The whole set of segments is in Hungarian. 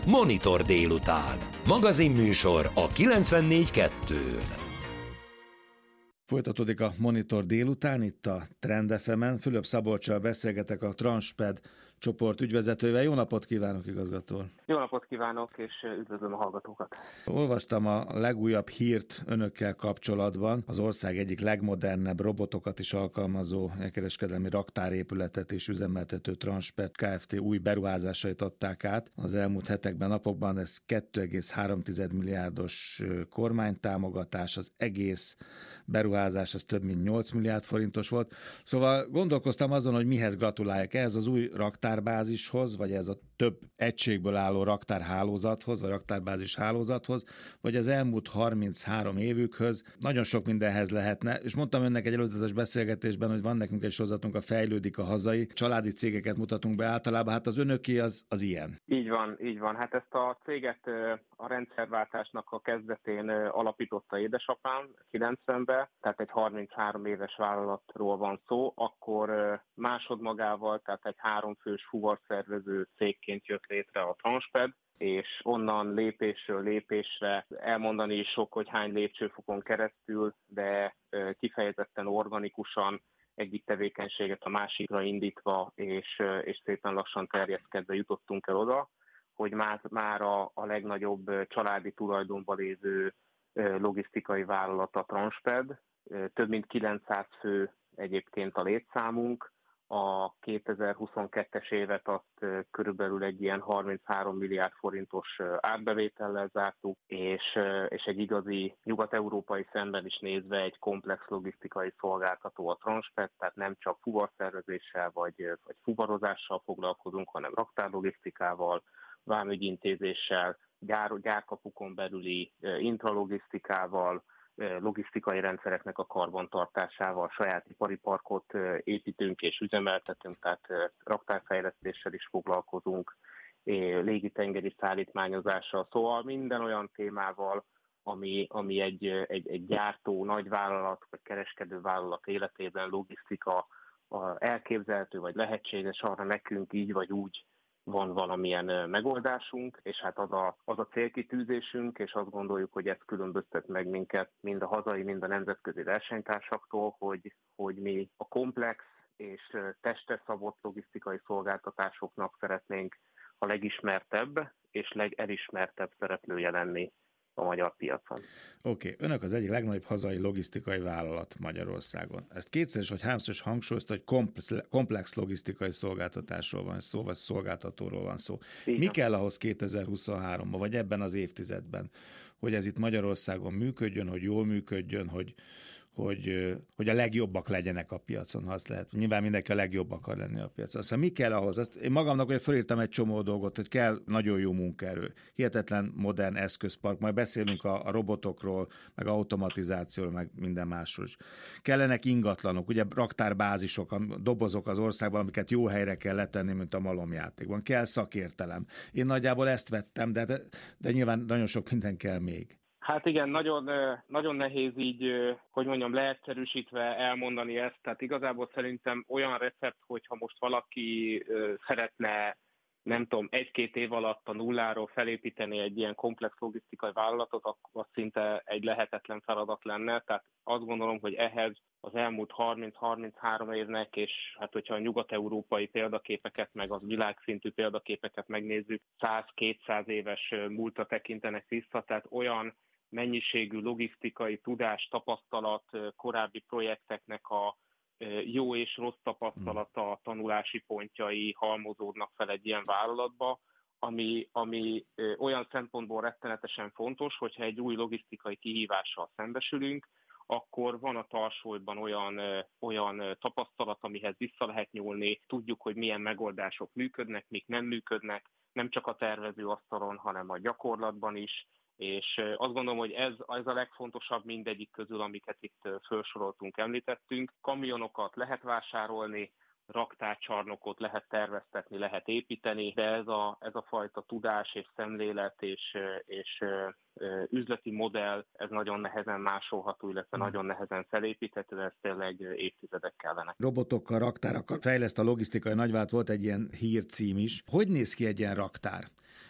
Monitor délután. Magazinműsor a 94.2-n. Folytatódik a Monitor délután, itt a Trend FM-en. Fülöp Szabolccsal beszélgetek, a Transped csoport ügyvezetővel. Jó napot kívánok, igazgató úr! Jó napot kívánok, és üdvözlöm a hallgatókat! Olvastam a legújabb hírt önökkel kapcsolatban. Az ország egyik legmodernebb robotokat is alkalmazó kereskedelmi raktárépületet és üzemeltető Transped Kft. Új beruházásait adták át az elmúlt hetekben, napokban. Ez 2,3 milliárdos kormánytámogatás, az egész beruházás az több mint 8 milliárd forintos volt. Szóval gondolkoztam azon, hogy mihez gratuláljak, ehhez az új raktárbázishoz, vagy ez a több egységből álló raktárhálózathoz, vagy raktárbázis hálózathoz, vagy az elmúlt 33 évükhöz. Nagyon sok mindenhez lehetne, és mondtam önnek egy előzetes beszélgetésben, hogy van nekünk egy sorozatunk, a Fejlődik a hazai, családi cégeket mutatunk be általában, hát az önöké az ilyen. Így van. Hát ezt a céget a rendszerváltásnak a kezdetén alapította édesapám 90-ben, tehát egy 33 éves vállalatról van szó, akkor másodmagával, tehát egy 3 fős fuvarszervező cégként jött létre a Transped, és onnan lépésről lépésre elmondani is sok, hogy hány lépcsőfokon keresztül, de kifejezetten organikusan egyik tevékenységet a másikra indítva, és szépen lassan terjeszkedve jutottunk el oda, hogy már a legnagyobb családi tulajdonban lévő logisztikai vállalat a Transped. Több mint 900 fő egyébként a létszámunk. A 2022-es évet azt körülbelül egy ilyen 33 milliárd forintos árbevétellel zártuk, és egy igazi nyugat-európai szemben is nézve egy komplex logisztikai szolgáltató a Transped, tehát nem csak fuvarszervezéssel vagy fuvarozással foglalkozunk, hanem raktárlogisztikával, vámügyintézéssel, gyárkapukon belüli intralogisztikával, logisztikai rendszereknek a karbantartásával, saját ipari parkot építünk és üzemeltetünk, tehát raktárfejlesztéssel is foglalkozunk, légitengeri szállítmányozással, szóval minden olyan témával, ami egy gyártó, nagyvállalat vagy kereskedő vállalat életében logisztika elképzelhető vagy lehetséges, arra nekünk így vagy úgy van valamilyen megoldásunk, és hát az a célkitűzésünk, és azt gondoljuk, hogy ez különböztet meg minket mind a hazai, mind a nemzetközi versenytársaktól, hogy mi a komplex és testre szabott logisztikai szolgáltatásoknak szeretnénk a legismertebb és legelismertebb szereplője lenni a magyar piacon. Oké, önök az egyik legnagyobb hazai logisztikai vállalat Magyarországon. Ezt kétszer vagy háromszor hangsúlyozta, hogy komplex logisztikai szolgáltatásról van szó, vagy szolgáltatóról van szó. Mi kell ahhoz 2023-ban, vagy ebben az évtizedben, hogy ez itt Magyarországon működjön, hogy jól működjön, hogy a legjobbak legyenek a piacon, ha azt lehet. Nyilván mindenki a legjobb akar lenni a piacon. Szóval mi kell ahhoz? Én magamnak ugye fölírtam egy csomó dolgot, hogy kell nagyon jó munkaerő, hihetetlen modern eszközpark, majd beszélünk a robotokról, meg automatizációról, meg minden másról is. Kellenek ingatlanok, ugye raktárbázisok, a dobozok az országban, amiket jó helyre kell letenni, mint a malomjátékban. Kell szakértelem. Én nagyjából ezt vettem, de nyilván nagyon sok minden kell még. Hát igen, nagyon nehéz így, hogy mondjam, leegyszerűsítve elmondani ezt. Tehát igazából szerintem olyan recept, hogyha most valaki szeretne, nem tudom, 1-2 év alatt a nulláról felépíteni egy ilyen komplex logisztikai vállalatot, akkor szinte egy lehetetlen feladat lenne. Tehát azt gondolom, hogy ehhez az elmúlt 30-33 évnek, és hát hogyha a nyugat-európai példaképeket, meg az világszintű példaképeket megnézzük, 100-200 éves múltra tekintenek vissza, tehát olyan mennyiségű logisztikai tudás, tapasztalat, korábbi projekteknek a jó és rossz tapasztalata, tanulási pontjai halmozódnak fel egy ilyen vállalatba, ami olyan szempontból rettenetesen fontos, hogyha egy új logisztikai kihívással szembesülünk, akkor van a tarsolyban olyan tapasztalat, amihez vissza lehet nyúlni, tudjuk, hogy milyen megoldások működnek, mik nem működnek, nem csak a tervezőasztalon, hanem a gyakorlatban is, és azt gondolom, hogy ez a legfontosabb mindegyik közül, amiket itt felsoroltunk, említettünk. Kamionokat lehet vásárolni, raktárcsarnokot lehet terveztetni, lehet építeni, de ez a fajta tudás és szemlélet és üzleti modell, ez nagyon nehezen másolható, illetve nagyon nehezen felépíthető, ez tényleg évtizedek kellene. Robotokkal, raktárakkal fejleszt a logisztikai nagyvállalat, volt egy ilyen hírcím is. Hogy néz ki egy ilyen raktár?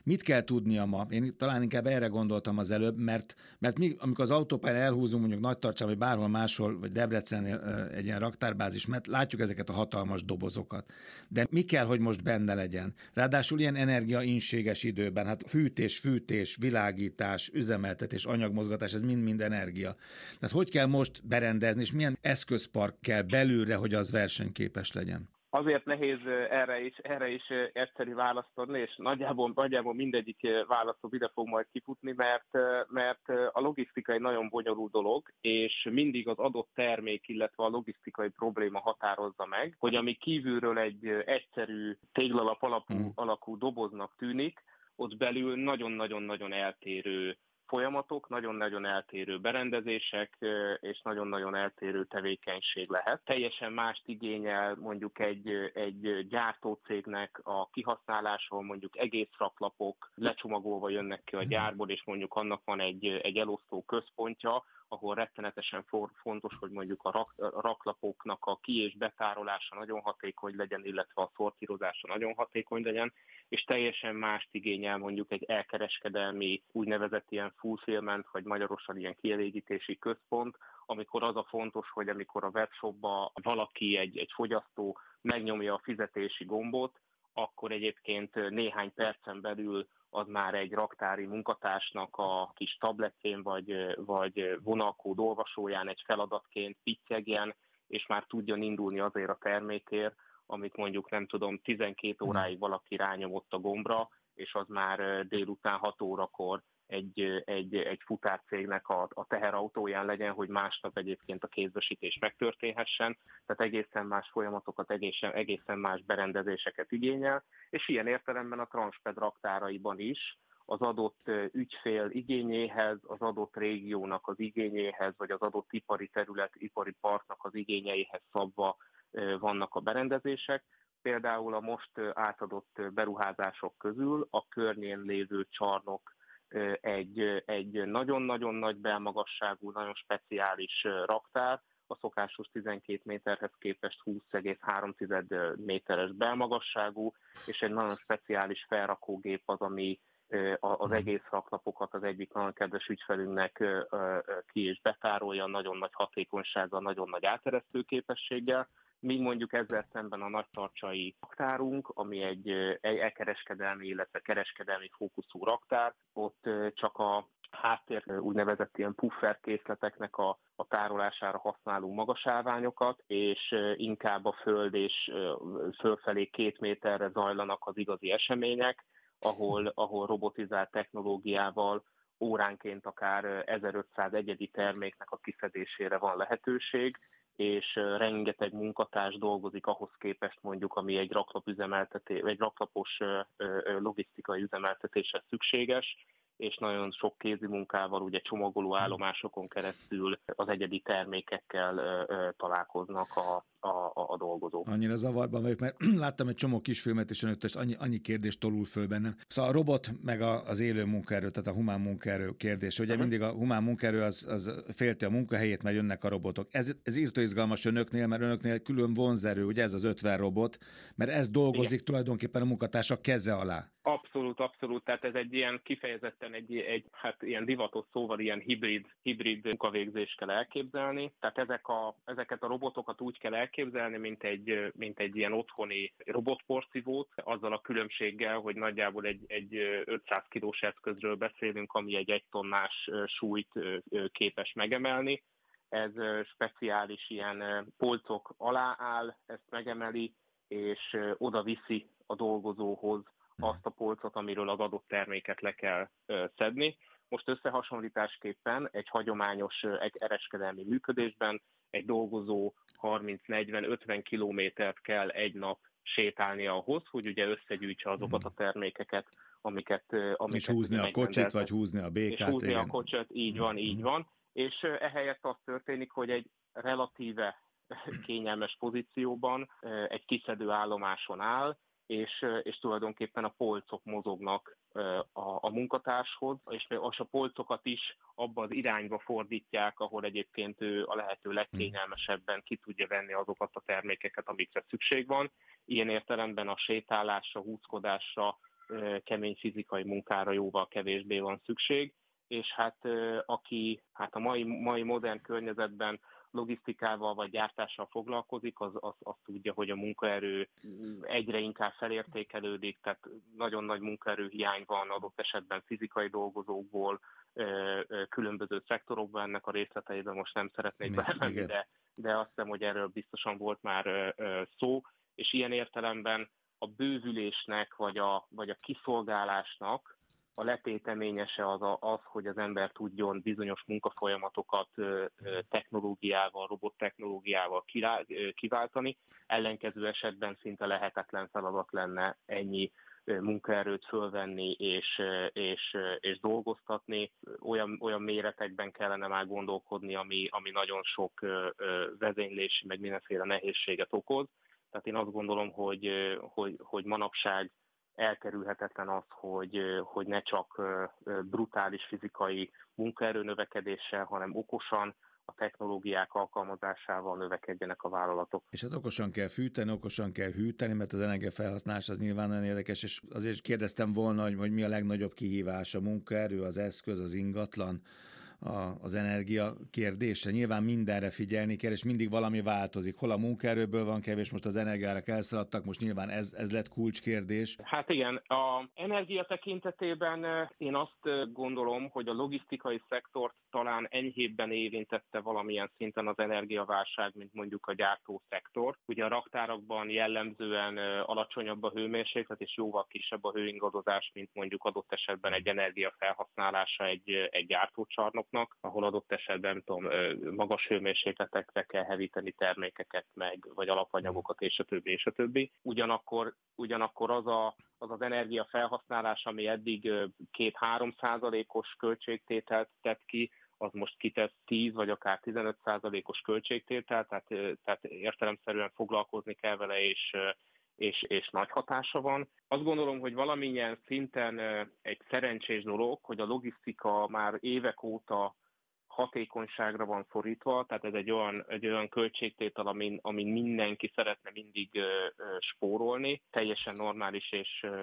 Mit kell tudnia ma? Én talán inkább erre gondoltam az előbb, mert mi, amikor az autópályán elhúzunk mondjuk Nagytarcsán, vagy bárhol máshol, vagy Debrecennél egy ilyen raktárbázis, mert látjuk ezeket a hatalmas dobozokat. De mi kell, hogy most benne legyen? Ráadásul ilyen energiainséges időben, hát fűtés, világítás, üzemeltetés, anyagmozgatás, ez mind energia. Tehát hogy kell most berendezni, és milyen eszközpark kell belülre, hogy az versenyképes legyen? Azért nehéz erre is egyszerű választ adni, és nagyjából mindegyik válaszom ide fog majd kifutni, mert a logisztika egy nagyon bonyolult dolog, és mindig az adott termék, illetve a logisztikai probléma határozza meg, hogy ami kívülről egy egyszerű téglalap alakú doboznak tűnik, ott belül nagyon-nagyon-nagyon eltérő folyamatok, nagyon-nagyon eltérő berendezések és nagyon-nagyon eltérő tevékenység lehet. Teljesen mást igényel mondjuk egy gyártócégnek a kihasználásról, mondjuk egész raklapok lecsomagolva jönnek ki a gyárból, és mondjuk annak van egy elosztó központja, ahol rettenetesen fontos, hogy mondjuk a raklapoknak a ki- és betárolása nagyon hatékony legyen, illetve a szortírozása nagyon hatékony legyen, és teljesen mást igényel mondjuk egy elkereskedelmi úgynevezett ilyen fulfillment, vagy magyarosan ilyen kielégítési központ, amikor az a fontos, hogy amikor a webshopba valaki, egy fogyasztó megnyomja a fizetési gombot, akkor egyébként néhány percen belül az már egy raktári munkatársnak a kis tabletjén vagy vonalkód olvasóján egy feladatként pittyegjen, és már tudjon indulni azért a termékért, amit mondjuk nem tudom, 12 óráig valaki rányomott a gombra, és az már délután 6 órakor egy futárcégnek a teherautóján legyen, hogy másnap egyébként a kézbesítés megtörténhessen, tehát egészen más folyamatokat, egészen más berendezéseket igényel, és ilyen értelemben a Transped raktáraiban is az adott ügyfél igényéhez, az adott régiónak az igényéhez, vagy az adott ipari terület, ipari parknak az igényeihez szabva vannak a berendezések. Például a most átadott beruházások közül a környén lévő csarnok egy nagyon-nagyon nagy belmagasságú, nagyon speciális raktár, a szokásos 12 méterhez képest 20,3 méteres belmagasságú, és egy nagyon speciális felrakógép az, ami az egész raklapokat az egyik nagyon kedves ügyfelünknek ki és betárolja, nagyon nagy hatékonysággal, nagyon nagy áteresztő képességgel, míg mondjuk ezzel szemben a nagytarcsai raktárunk, ami egy elkereskedelmi, illetve kereskedelmi fókuszú raktár, ott csak a háttér úgynevezett ilyen puffer készleteknek a tárolására használunk magas állványokat, és inkább a föld és fölfelé 2 méterre zajlanak az igazi események, ahol robotizált technológiával óránként akár 1500 egyedi terméknek a kiszedésére van lehetőség, és rengeteg munkatárs dolgozik ahhoz képest mondjuk, ami egy raklapos logisztikai üzemeltetéshez szükséges, és nagyon sok kézi munkával, ugye csomagoló állomásokon keresztül az egyedi termékekkel találkoznak a dolgozók. Annyira zavarban vagyok, mert láttam egy csomó kisfilmet, és önöktől annyi kérdést tolul föl bennem. Szóval a robot meg az élő munkaerő, tehát a humán munkaerő kérdés. Ugye mindig a humán munkaerő az félti a munkahelyét, mert jönnek a robotok. Ez írtó izgalmas önöknél, mert önöknél külön vonzerő, ugye ez az 50 robot, mert ez dolgozik igen. Tulajdonképpen a munkatársak keze alá. Abszolút. Tehát ez egy ilyen kifejezetten egy ilyen divatos szóval ilyen hibrid munkavégzést kell elképzelni. Tehát ezeket a robotokat úgy kell elképzelni, mint egy ilyen otthoni robotporszívót, azzal a különbséggel, hogy nagyjából egy 500 kilós eszközről beszélünk, ami egy 1 tonnás súlyt képes megemelni. Ez speciális ilyen polcok alá áll, ezt megemeli, és oda viszi a dolgozóhoz azt a polcot, amiről az adott terméket le kell szedni. Most összehasonlításképpen egy hagyományos kereskedelmi működésben egy dolgozó 30-40-50 kilométert kell egy nap sétálni ahhoz, hogy ugye összegyűjtse azokat a termékeket, amiket és húzni a kocsit, vagy húzni a békát. És húzni a kocsit, így van. És ehelyett az történik, hogy egy relatíve kényelmes pozícióban egy kiszedő állomáson áll, és tulajdonképpen a polcok mozognak a munkatárshoz, és a polcokat is abba az irányba fordítják, ahol egyébként ő a lehető legkényelmesebben ki tudja venni azokat a termékeket, amikre szükség van. Ilyen értelemben a sétálásra, húzkodásra kemény fizikai munkára jóval kevésbé van szükség, és aki a mai modern környezetben logisztikával vagy gyártással foglalkozik, az tudja, hogy a munkaerő egyre inkább felértékelődik, tehát nagyon nagy munkaerőhiány van adott esetben fizikai dolgozókból, különböző szektorokban, ennek a részleteiben most nem szeretnék belemenni, de azt hiszem, hogy erről biztosan volt már szó, és ilyen értelemben a bővülésnek vagy a kiszolgálásnak a letéteményese az, hogy az ember tudjon bizonyos munkafolyamatokat technológiával, robottechnológiával kiváltani. Ellenkező esetben szinte lehetetlen feladat lenne ennyi munkaerőt fölvenni és dolgoztatni. Olyan méretekben kellene már gondolkodni, ami nagyon sok vezénylési, meg mindenféle nehézséget okoz. Tehát én azt gondolom, hogy manapság elkerülhetetlen az, hogy ne csak brutális fizikai munkaerő növekedéssel, hanem okosan a technológiák alkalmazásával növekedjenek a vállalatok. És hát okosan kell fűteni, okosan kell hűteni, mert az energiafelhasználás az nyilván nagyon érdekes, és azért kérdeztem volna, hogy mi a legnagyobb kihívás, a munkaerő, az eszköz, az ingatlan, az energia kérdése. Nyilván mindenre figyelni kell, és mindig valami változik. Hol a munkaerőből van kevés, most az energiára elszaladtak, most nyilván ez lett kulcskérdés. Hát igen, a energia tekintetében én azt gondolom, hogy a logisztikai szektort talán enyhébben érintette valamilyen szinten az energiaválság, mint mondjuk a gyártószektor. Ugye a raktárakban jellemzően alacsonyabb a hőmérséklet, és jóval kisebb a hőingadozás, mint mondjuk adott esetben egy energiafelhasználása egy gyártócsarnoknak, ahol adott esetben magas hőmérsékletekre kell hevíteni termékeket, vagy alapanyagokat, és a többi, és a többi. Ugyanakkor az energiafelhasználás, ami eddig 2-3% költségtételt tett ki, az most kitett 10 vagy akár 15%-os költségtételt, tehát értelemszerűen foglalkozni kell vele, és nagy hatása van. Azt gondolom, hogy valamilyen szinten egy szerencsés dolog, hogy a logisztika már évek óta hatékonyságra van szorítva, tehát ez egy olyan költségtétel, amin mindenki szeretne mindig spórolni, teljesen normális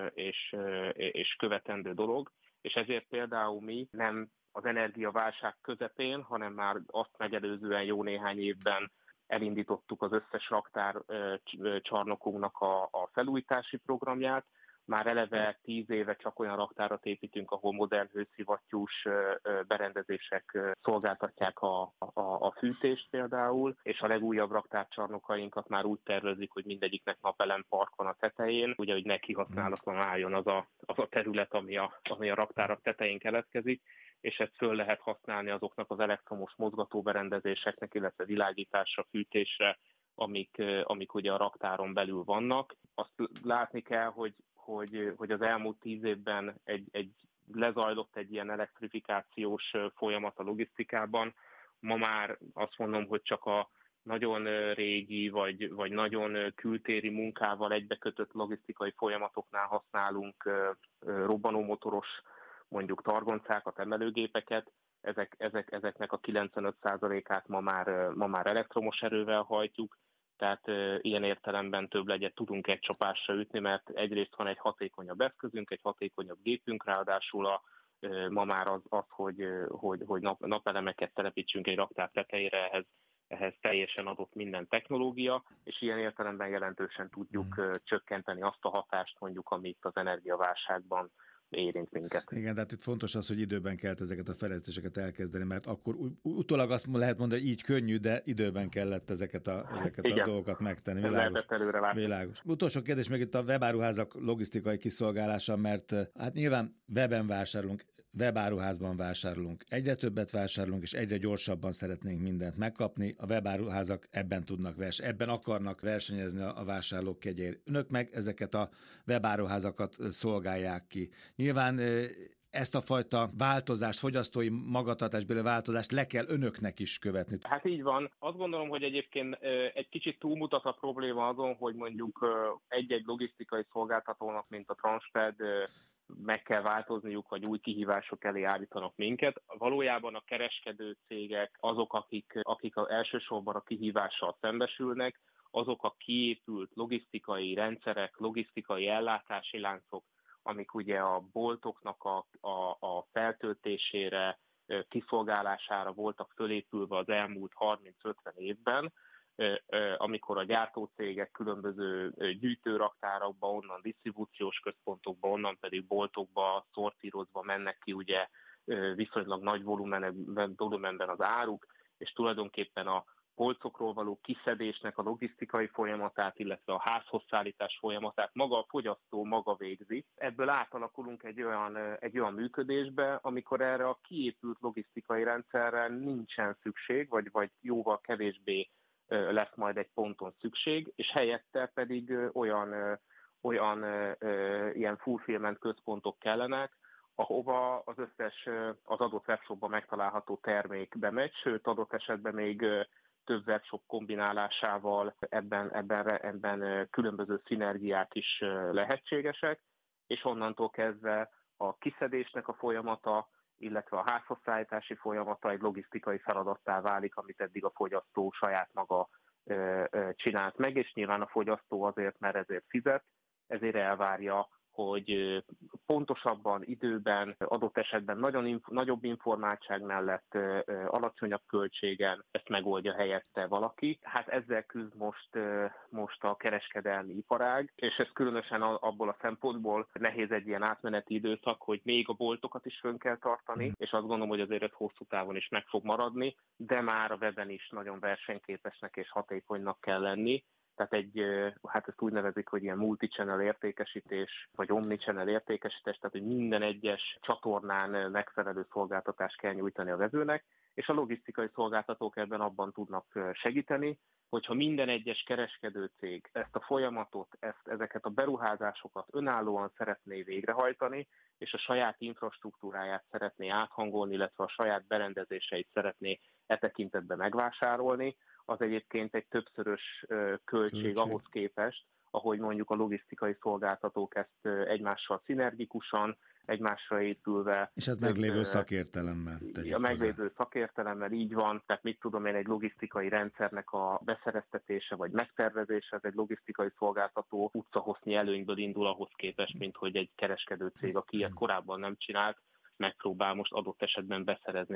és követendő dolog, és ezért például mi nem az energiaválság közepén, hanem már azt megelőzően jó néhány évben elindítottuk az összes raktár csarnokunknak a felújítási programját. Már eleve 10 éve csak olyan raktárat építünk, ahol modern hőszivattyús berendezések szolgáltatják a fűtést például, és a legújabb raktárcsarnokainkat már úgy tervezik, hogy mindegyiknek napelempark van a tetején, ugye, hogy neki használatlan álljon az a terület, ami a raktárak tetején keletkezik, és ezt föl lehet használni azoknak az elektromos mozgatóberendezéseknek, illetve világításra, fűtésre, amik ugye a raktáron belül vannak. Azt látni kell, hogy az elmúlt 10 évben lezajlott egy ilyen elektrifikációs folyamat a logisztikában. Ma már azt mondom, hogy csak a nagyon régi vagy nagyon kültéri munkával egybekötött logisztikai folyamatoknál használunk robbanómotoros, mondjuk targoncákat, emelőgépeket. Ezeknek a 95%-át ma már elektromos erővel hajtjuk, tehát ilyen értelemben többleget tudunk egy csapásra ütni, mert egyrészt van egy hatékonyabb eszközünk, egy hatékonyabb gépünk, ráadásul ma már az hogy napelemeket telepítsünk egy raktár tetejére, ehhez teljesen adott minden technológia, és ilyen értelemben jelentősen tudjuk csökkenteni azt a hatást, mondjuk, amit az energiaválságban érint minket. Igen, tehát itt fontos az, hogy időben kellett ezeket a fejlesztéseket elkezdeni, mert akkor utólag azt lehet mondani, hogy így könnyű, de időben kellett ezeket a dolgokat megtenni. Világos. Utolsó kérdés meg itt a webáruházak logisztikai kiszolgálása, mert hát nyilván webáruházban vásárolunk. Egyre többet vásárolunk, és egyre gyorsabban szeretnénk mindent megkapni. A webáruházak ebben akarnak versenyezni a vásárlók kegyéért. Önök meg ezeket a webáruházakat szolgálják ki. Nyilván ezt a fajta változást, fogyasztói magatartásbeli változást le kell önöknek is követni. Hát így van. Azt gondolom, hogy egyébként egy kicsit túlmutat a probléma azon, hogy mondjuk egy-egy logisztikai szolgáltatónak, mint a Transped, meg kell változniuk, vagy új kihívások elé állítanak minket. Valójában a kereskedő cégek azok, akik elsősorban a kihívással szembesülnek, azok a kiépült logisztikai rendszerek, logisztikai ellátási láncok, amik ugye a boltoknak a feltöltésére, kiszolgálására voltak fölépülve az elmúlt 30-50 évben, amikor a gyártócégek különböző gyűjtőraktárokba, onnan disztribúciós központokba, onnan pedig boltokba szortírozva mennek ki ugye viszonylag nagy volumenben az áruk, és tulajdonképpen a polcokról való kiszedésnek a logisztikai folyamatát, illetve a házhoz szállítás folyamatát maga a fogyasztó maga végzi. Ebből átalakulunk egy olyan működésbe, amikor erre a kiépült logisztikai rendszerre nincsen szükség, vagy jóval kevésbé lesz majd egy ponton szükség, és helyette pedig olyan ilyen fulfillment központok kellenek, ahova az összes az adott webshopban megtalálható termék bemegy, sőt adott esetben még több webshop kombinálásával ebben különböző szinergiák is lehetségesek, és onnantól kezdve a kiszedésnek a folyamata, illetve a házhoz szállítási folyamata egy logisztikai feladattá válik, amit eddig a fogyasztó saját maga csinált meg, és nyilván a fogyasztó azért, mert ezért fizet, ezért elvárja, hogy pontosabban, időben, adott esetben nagyobb informáltság mellett, alacsonyabb költségen ezt megoldja helyette valaki. Hát ezzel küzd most a kereskedelmi iparág, és ez különösen abból a szempontból nehéz egy ilyen átmeneti időszak, hogy még a boltokat is fönn kell tartani, és azt gondolom, hogy azért ez hosszú távon is meg fog maradni, de már a weben is nagyon versenyképesnek és hatékonynak kell lenni. Tehát hát ezt úgy nevezik, hogy ilyen multi-channel értékesítés, vagy omni-channel értékesítés, tehát hogy minden egyes csatornán megfelelő szolgáltatást kell nyújtani a vevőnek, és a logisztikai szolgáltatók ebben abban tudnak segíteni, hogyha minden egyes kereskedőcég ezt a folyamatot, ezeket a beruházásokat önállóan szeretné végrehajtani, és a saját infrastruktúráját szeretné áthangolni, illetve a saját berendezéseit szeretné tekintetben megvásárolni, az egyébként egy többszörös költség ahhoz képest, ahogy mondjuk a logisztikai szolgáltatók ezt egymással szinergikusan, egymásra épülve. És hát meglévő szakértelemmel. A meglévő szakértelemmel, így van. Tehát mit tudom én, egy logisztikai rendszernek a beszereztetése vagy megtervezése, ez egy logisztikai szolgáltató utcahosznyi előnyből indul ahhoz képest, mint hogy egy kereskedőcég, aki ilyet korábban nem csinált, megpróbál most adott esetben beszerezni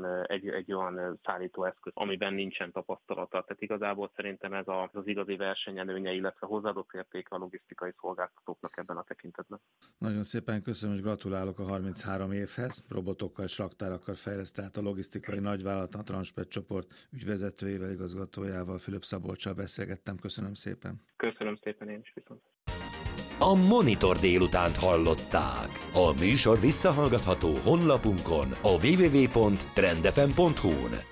egy olyan szállítóeszköz, amiben nincsen tapasztalata. Tehát igazából szerintem ez az igazi versenyelőnye, illetve hozzáadott értéke a logisztikai szolgáltatóknak ebben a tekintetben. Nagyon szépen köszönöm, és gratulálok a 33 évhez. Robotokkal és raktárakkal fejlesztett át a logisztikai nagyvállalat, a Transpet csoport ügyvezetőjével, igazgatójával, Fülöp Szabolccsal beszélgettem. Köszönöm szépen. Köszönöm szépen én is, viszont. A Monitor délutánt hallották. A műsor visszahallgatható honlapunkon, a www.trendfm.hu-n.